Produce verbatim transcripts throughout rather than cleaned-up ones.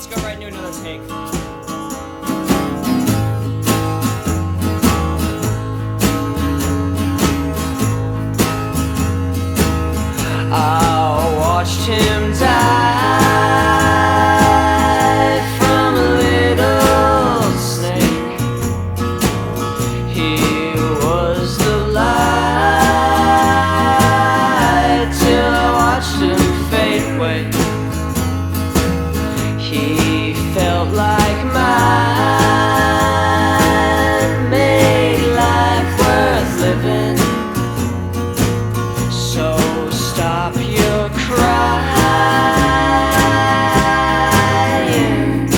Let's go right into another take. I watched him die from a little snake. He was the light till I watched him fade away. He felt like mine, made life worth living. So stop your crying.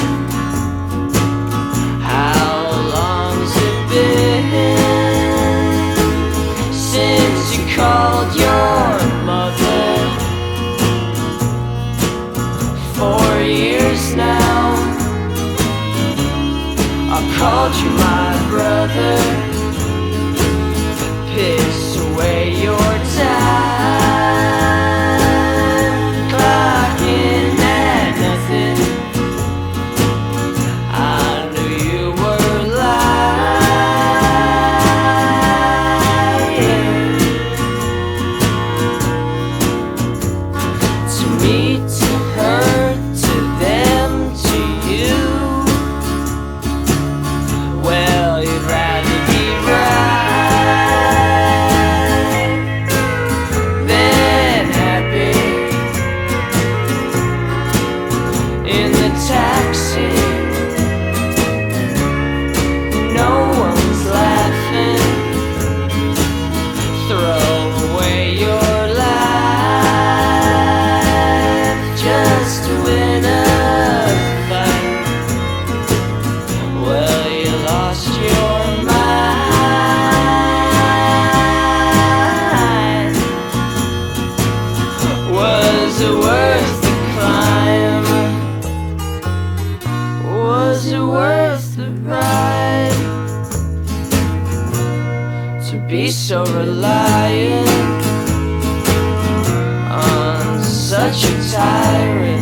How long's it been since you called your mother? Four years now. I called you my brother. Piss away your time, clocking at nothing. I knew you were lying. To me, to her, to them, to you. Well, you'd rather be right than happy in the taxi. No one's laughing. Throw away your life just to win a fight. Well, you lost your mind. Was it worth the climb? Was it worth the ride? To be so reliant on such a tyrant.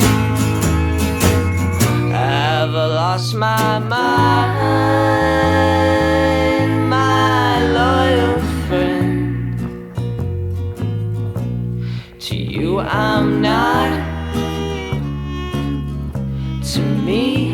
Have I lost my mind, my loyal friend? To you I'm not, to me